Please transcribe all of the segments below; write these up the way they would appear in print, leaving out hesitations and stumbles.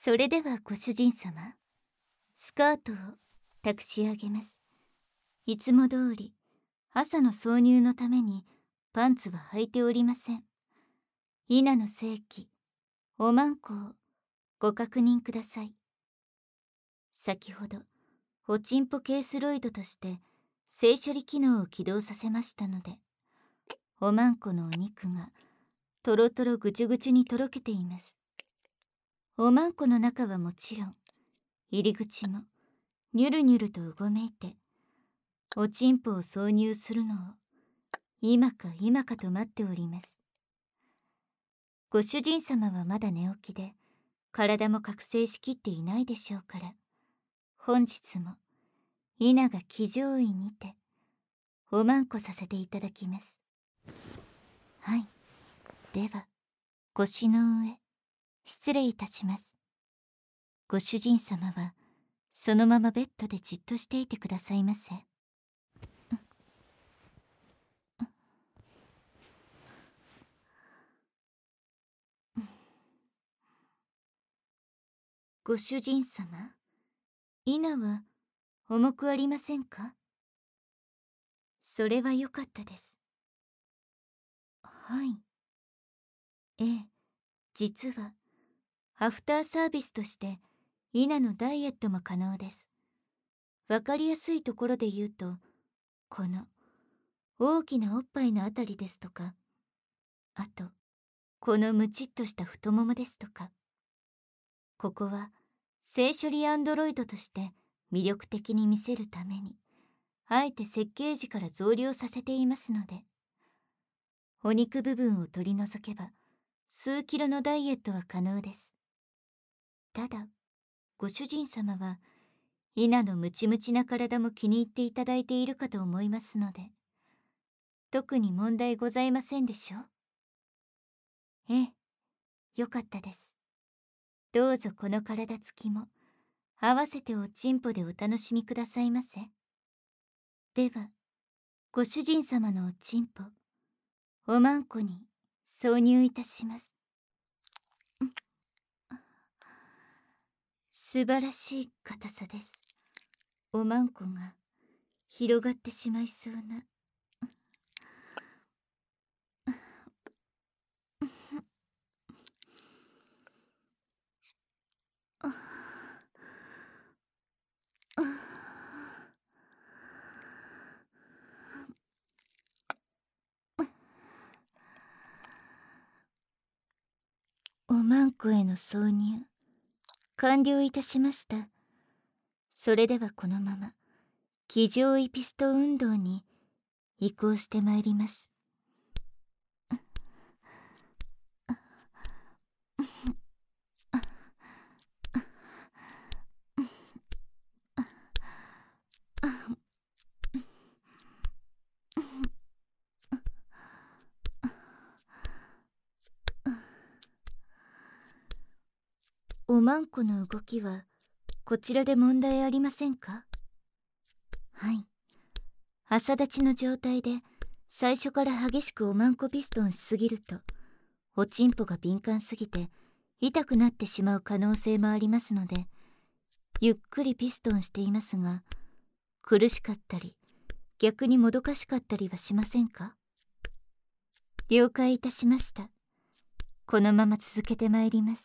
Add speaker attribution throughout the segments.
Speaker 1: それではご主人様、スカートを託し上げます。いつも通り、朝の挿入のためにパンツは履いておりません。稲の正規、おまんこをご確認ください。先ほど、おちんぽケースロイドとして性処理機能を起動させましたので、おまんこのお肉がとろとろぐちゅぐちゅにとろけています。おまんこの中はもちろん、入り口もニュルニュルとうごめいて、おちんぽを挿入するのを今か今かと待っております。ご主人様はまだ寝起きで、体も覚醒しきっていないでしょうから、本日も稲が騎乗位にておまんこさせていただきます。はい、では腰の上失礼いたします。ご主人様はそのままベッドでじっとしていてくださいませ。ご主人様、稲は重くありませんか？それはよかったです。はい。ええ、実はアフターサービスとして稲のダイエットも可能です。わかりやすいところで言うと、この大きなおっぱいのあたりですとか、あとこのムチっとした太ももですとか、ここは性処理アンドロイドとして魅力的に見せるために、あえて設計時から増量させていますので、お肉部分を取り除けば数キロのダイエットは可能です。ただ、ご主人様は稲のムチムチな体も気に入っていただいているかと思いますので、特に問題ございませんでしょう。ええ、よかったです。どうぞこの体つきも合わせておちんぽでお楽しみくださいませ。では、ご主人様のおちんぽ、おまんこに挿入いたします。素晴らしい硬さです。おまんこが広がってしまいそうな。おまんこへの挿入完了いたしました。それではこのまま騎乗位ピスト運動に移行してまいります。おまんこの動きはこちらで問題ありませんか？はい。朝立ちの状態で最初から激しくおまんこピストンしすぎると、おちんぽが敏感すぎて痛くなってしまう可能性もありますので、ゆっくりピストンしていますが、苦しかったり逆にもどかしかったりはしませんか？了解いたしました。このまま続けてまいります。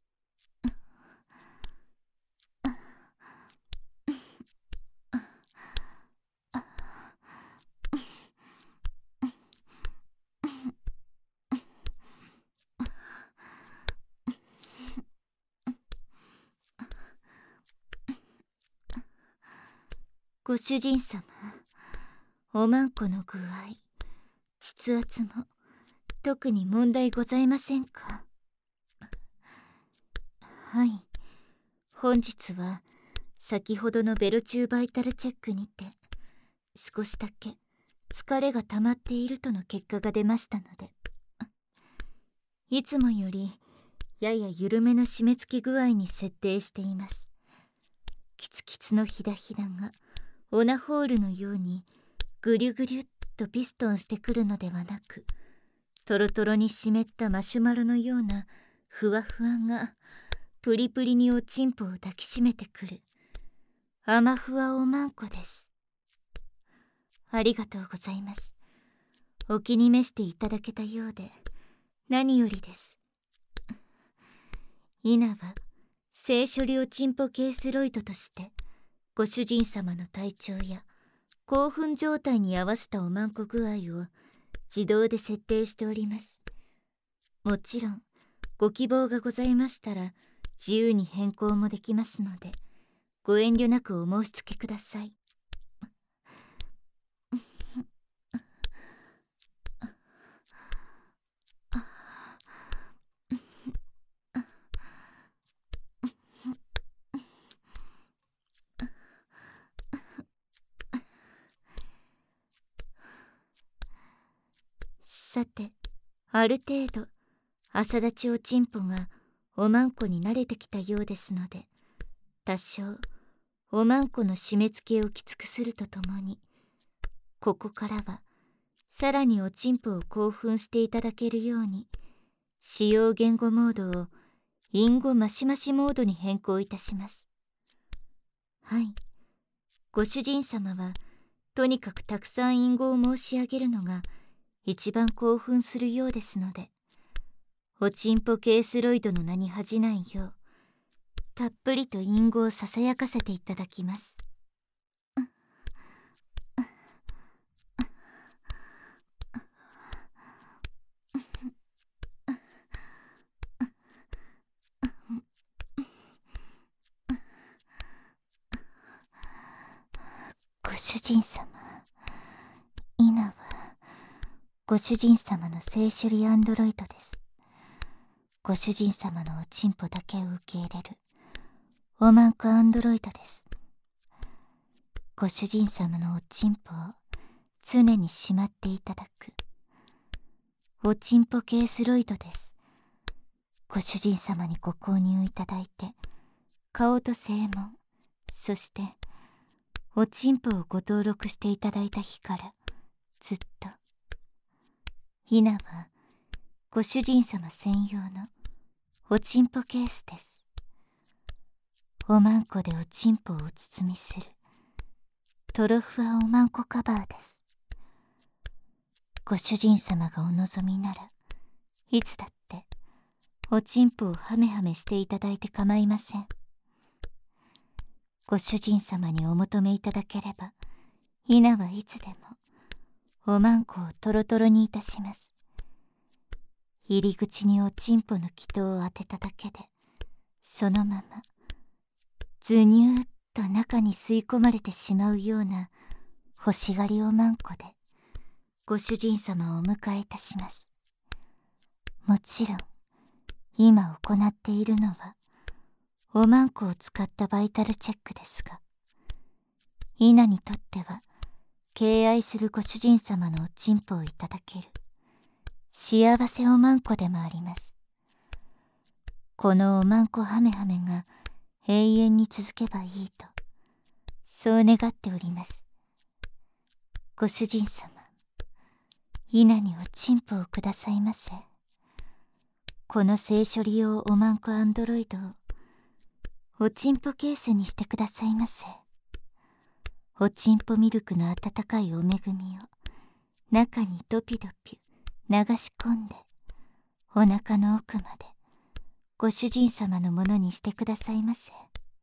Speaker 1: ご主人様、おまんこの具合、膣圧も特に問題ございませんか？はい、本日は先ほどのベロチューバイタルチェックにて少しだけ疲れが溜まっているとの結果が出ましたので、いつもよりやや緩めの締め付け具合に設定しています。キツキツのヒダヒダがオナホールのようにぐりゅぐりゅっとピストンしてくるのではなく、トロトロに湿ったマシュマロのようなふわふわがプリプリにおちんぽを抱きしめてくる甘ふわおまんこです。ありがとうございます。お気に召していただけたようで何よりです。稲は性処理おちんぽ系スロイドとしてご主人様の体調や興奮状態に合わせたおまんこ具合を自動で設定しております。もちろんご希望がございましたら自由に変更もできますのでご遠慮なくお申し付けください。さて、ある程度朝立ちおちんぽがおまんこに慣れてきたようですので、多少おまんこの締め付けをきつくするとともに、ここからはさらにおちんぽを興奮していただけるように使用言語モードをインゴマシマシモードに変更いたします。はい、ご主人様はとにかくたくさんインゴを申し上げるのが一番興奮するようですので、おちんぽ系スロイドの名に恥じないようたっぷりとインゴをささやかせていただきます。ご主人様、イナはご主人様の性処理アンドロイドです。ご主人様のおちんぽだけを受け入れるおまんこアンドロイドです。ご主人様のおちんぽを常にしまっていただくおちんぽ系スロイドです。ご主人様にご購入いただいて顔と正門、そしておちんぽをご登録していただいた日からずっとイナはご主人様専用のおちんぽケースです。おまんこでおちんぽをお包みするトロフワおまんこカバーです。ご主人様がお望みならいつだっておちんぽをハメハメしていただいて構いません。ご主人様にお求めいただければイナはいつでもおまんこをトロトロにいたします。入り口におちんぽの気筒を当てただけでそのままズニューッと中に吸い込まれてしまうような欲しがりおまんこでご主人様をお迎えいたします。もちろん今行っているのはおまんこを使ったバイタルチェックですが、イナにとっては敬愛するご主人様のおちんぽをいただける幸せおまんこでもあります。このおまんこハメハメが永遠に続けばいいとそう願っております。ご主人様、イナにおちんぽをくださいませ。この性処理用おまんこアンドロイドをおちんぽケースにしてくださいませ。おちんぽミルクの温かいお恵みを中にドピドピ流し込んでお腹の奥までご主人様のものにしてくださいませ。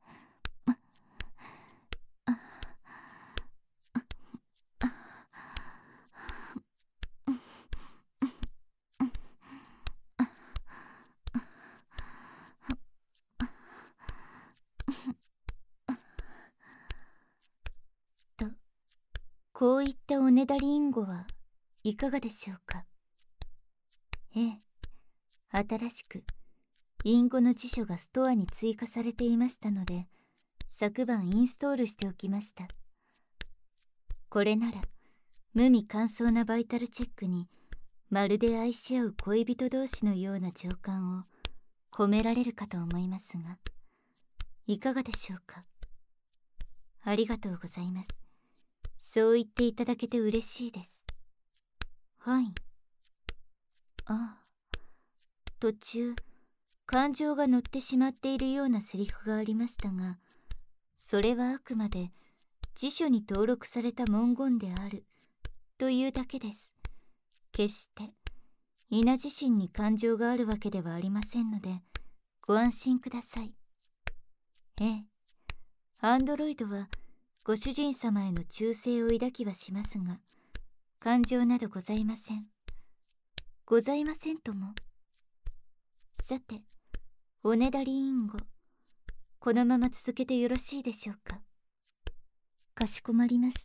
Speaker 1: と、こういったおねだりインゴはいかがでしょうか。ええ、新しくインゴの辞書がストアに追加されていましたので昨晩インストールしておきました。これなら無味乾燥なバイタルチェックにまるで愛し合う恋人同士のような情感を込められるかと思いますが、いかがでしょうか。ありがとうございます。そう言っていただけて嬉しいです。はい。ああ、途中感情が乗ってしまっているようなセリフがありましたが、それはあくまで辞書に登録された文言であるというだけです。決して稲自身に感情があるわけではありませんので、ご安心ください。ええ、アンドロイドはご主人様への忠誠を抱きはしますが、感情などございません。ございませんとも。さて、おねだり委員ご、このまま続けてよろしいでしょうか。かしこまりました。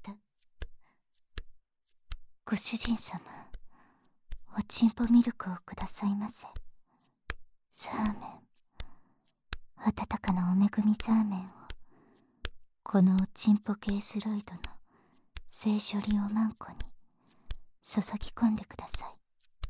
Speaker 1: ご主人様、おちんぽミルクをくださいませ。ザーメン、温かなおめぐみザーメンを、このおちんぽケースロイドの性処理おまんこに注ぎ込んでください。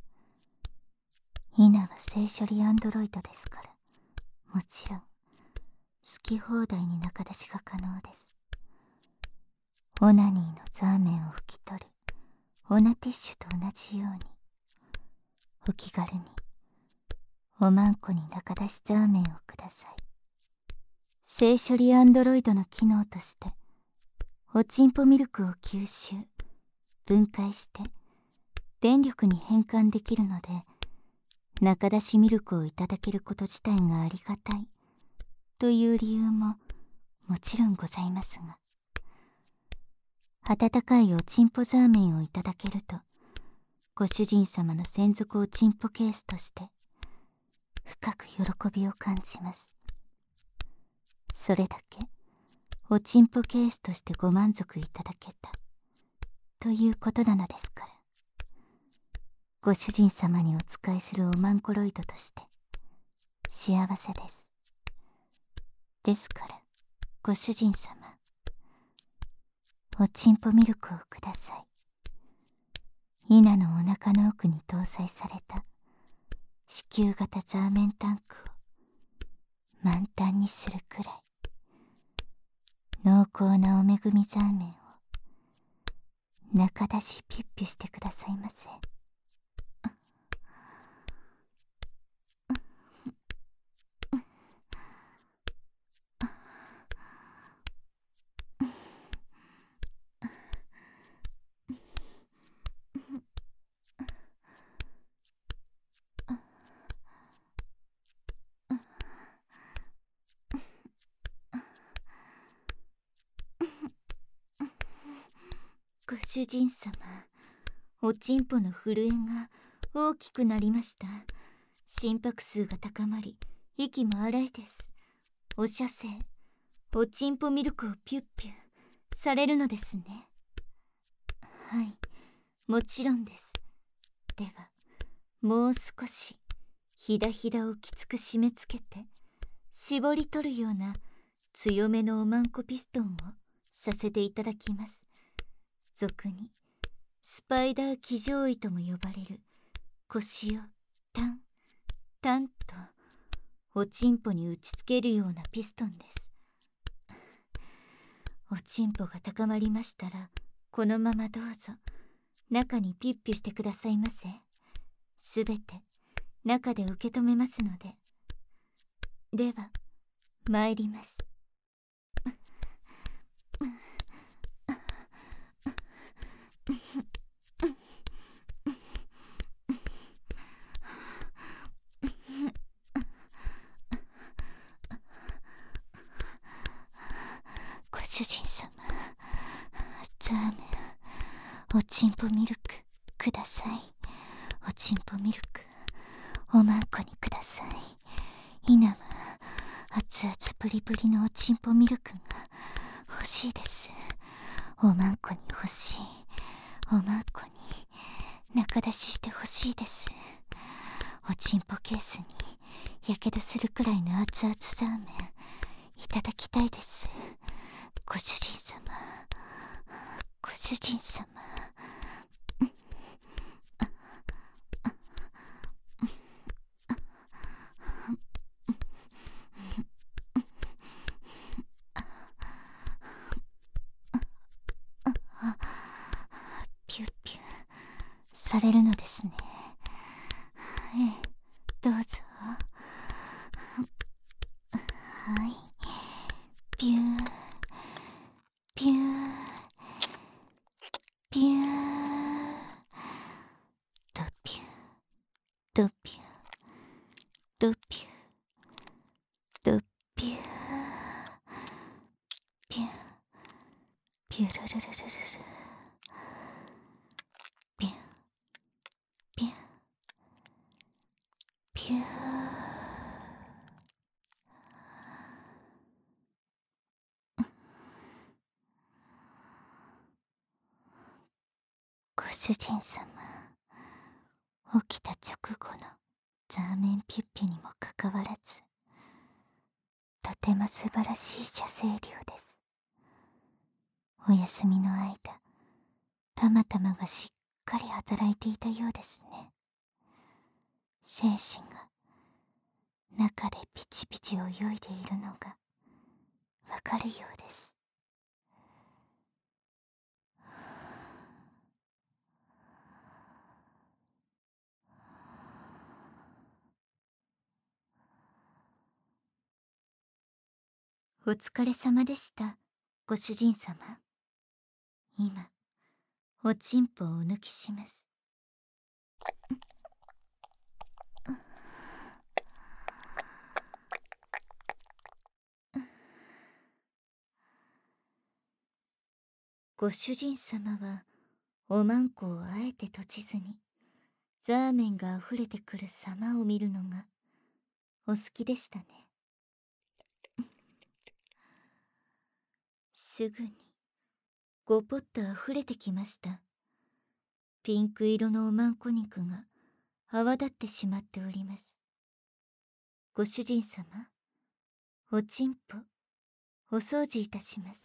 Speaker 1: イナは性処理アンドロイドですから、もちろん好き放題に中出しが可能です。オナニーのザーメンを拭き取るオナティッシュと同じように、お気軽におまんこに中出しザーメンをください。性処理アンドロイドの機能として、おちんぽミルクを吸収分解して電力に変換できるので、中出しミルクをいただけること自体がありがたいという理由ももちろんございますが、温かいおちんぽザーメンをいただけると、ご主人様の専属おちんぽケースとして深く喜びを感じます。それだけおちんぽケースとしてご満足いただけたということなのですから、ご主人様にお仕えするおまんこロイドとして幸せです。ですからご主人様、おちんぽミルクをください。イナのお腹の奥に搭載された子宮型ザーメンタンクを満タンにするくらい、濃厚なおめぐみザーメンを中出しピュッピュしてくださいませ。ご主人様、おちんぽの震えが大きくなりました。心拍数が高まり、息も荒いです。お射精、おちんぽミルクをピュッピュされるのですね。はい、もちろんです。では、もう少しひだひだをきつく締め付けて、絞り取るような強めのおまんこピストンをさせていただきます。俗にスパイダー騎乗位とも呼ばれる腰をタンタンとおちんぽに打ちつけるようなピストンです。おちんぽが高まりましたら、このままどうぞ中にピッピュしてくださいませ。すべて中で受け止めますので。では参ります。ご主人様、ザーメン、おちんぽミルクください。おちんぽミルクおまんこにください。イナは熱々プリプリのおちんぽミルクが欲しいです。おまんこに欲しい。おまんこに中出しして欲しいです。おちんぽケースにやけどするくらいの熱々ザーメンいただきたいです。ご主人様、ご主人様。ピュッピュされるのですね。ええ、どうぞ。 主人様、起きた直後のザーメンピュッピにもかかわらず、とても素晴らしい射精量です。お休みの間、たまたまがしっかり働いていたようですね。精子が中でピチピチ泳いでいるのがわかるようです。お疲れ様でした、ご主人様。今、おちんぽをお抜きします。ご主人様はおまんこをあえて閉じずにザーメンがあふれてくる様を見るのがお好きでしたね。すぐにごぽっとあふれてきました。ピンク色のおまんこ肉が泡立ってしまっております。ご主人様、おちんぽお掃除いたします。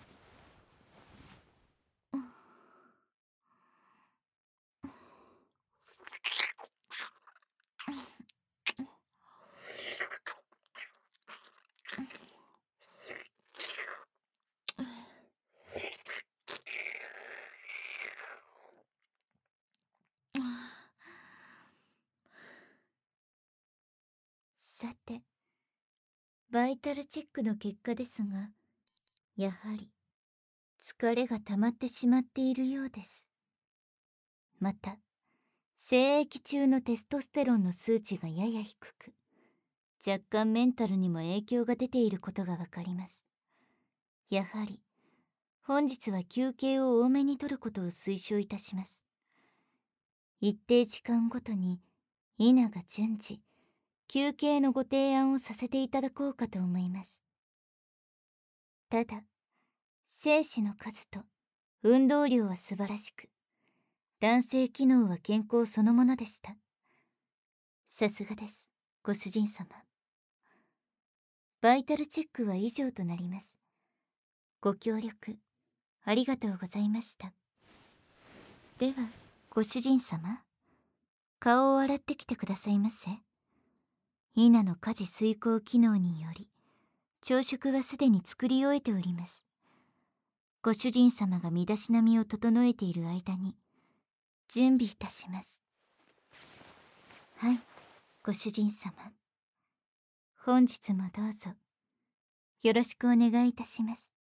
Speaker 1: さて、バイタルチェックの結果ですが、やはり疲れが溜まってしまっているようです。また、精液中のテストステロンの数値がやや低く、若干メンタルにも影響が出ていることがわかります。やはり、本日は休憩を多めにとることを推奨いたします。一定時間ごとに、稲が順次、休憩のご提案をさせていただこうかと思います。ただ、精子の数と運動量は素晴らしく、男性機能は健康そのものでした。さすがです、ご主人様。バイタルチェックは以上となります。ご協力、ありがとうございました。では、ご主人様、顔を洗ってきてくださいませ。稲の家事遂行機能により、朝食はすでに作り終えております。ご主人様が身だしなみを整えている間に、準備いたします。はい、ご主人様。本日もどうぞ、よろしくお願いいたします。